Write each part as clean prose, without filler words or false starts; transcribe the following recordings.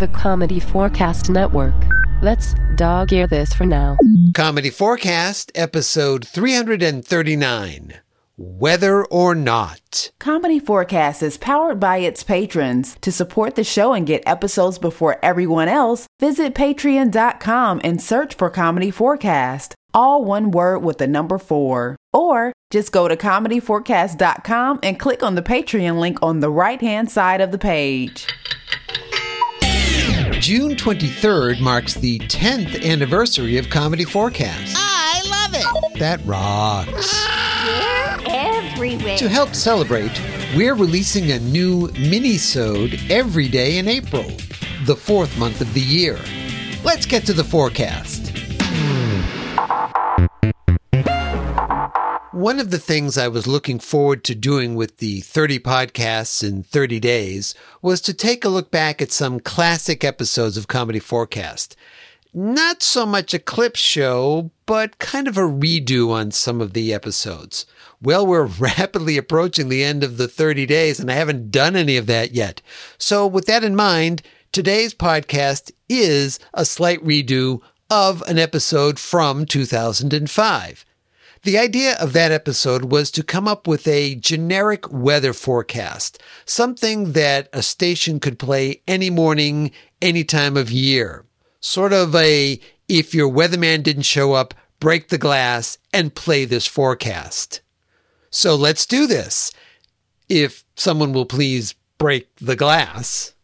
the Comedy Forecast Network. Let's dog-ear this for now. Comedy Forecast, episode 339. Whether or Not. Comedy Forecast is powered by its patrons. To support the show and get episodes before everyone else, visit patreon.com and search for Comedy Forecast. All one word with the number 4. Or just go to comedyforecast.com and click on the Patreon link on the right-hand side of the page. June 23rd marks the 10th anniversary of Comedy Forecast. I love it. That rocks. Everywhere. To help celebrate, we're releasing a new mini-sode every day in April, the 4th month of the year. Let's get to the forecast. One of the things I was looking forward to doing with the 30 podcasts in 30 days was to take a look back at some classic episodes of Comedy Forecast. Not so much a clip show, but kind of a redo on some of the episodes. Well, we're rapidly approaching the end of the 30 days, and I haven't done any of that yet. So with that in mind, today's podcast is a slight redo of an episode from 2005. The idea of that episode was to come up with a generic weather forecast, something that a station could play any morning, any time of year. Sort of a, if your weatherman didn't show up, break the glass and play this forecast. So let's do this. If someone will please break the glass.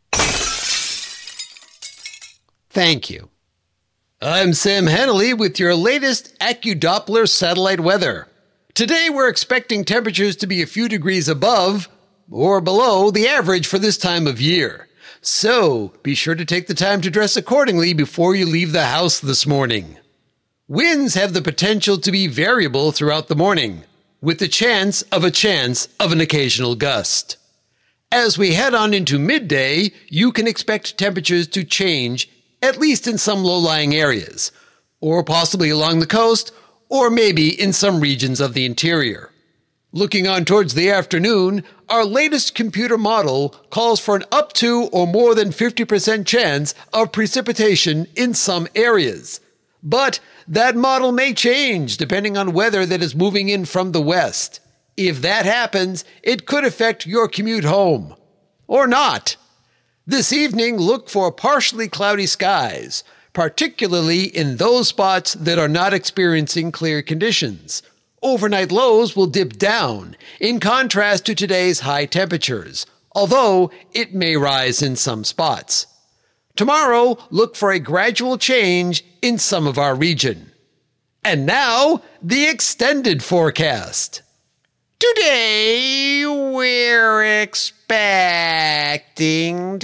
Thank you. I'm Sam Hannelly with your latest AccuDoppler satellite weather. Today we're expecting temperatures to be a few degrees above or below the average for this time of year. So be sure to take the time to dress accordingly before you leave the house this morning. Winds have the potential to be variable throughout the morning, with the chance of an occasional gust. As we head on into midday, you can expect temperatures to change, at least in some low-lying areas, or possibly along the coast, or maybe in some regions of the interior. Looking on towards the afternoon, our latest computer model calls for an up to or more than 50% chance of precipitation in some areas. But that model may change depending on weather that is moving in from the west. If that happens, it could affect your commute home. Or not. This evening, look for partially cloudy skies, particularly in those spots that are not experiencing clear conditions. Overnight lows will dip down, in contrast to today's high temperatures, although it may rise in some spots. Tomorrow, look for a gradual change in some of our region. And now, the extended forecast. Today, we're expecting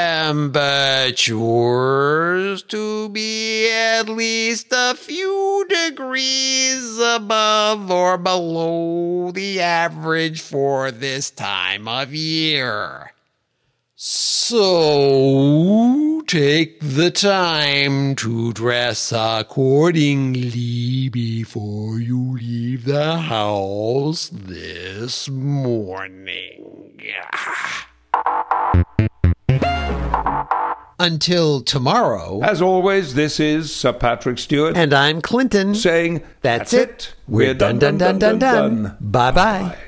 temperatures to be at least a few degrees above or below the average for this time of year. So, take the time to dress accordingly before you leave the house this morning. Until tomorrow. As always, this is Sir Patrick Stewart. And I'm Clinton. Saying, That's it. We're done. Bye-bye.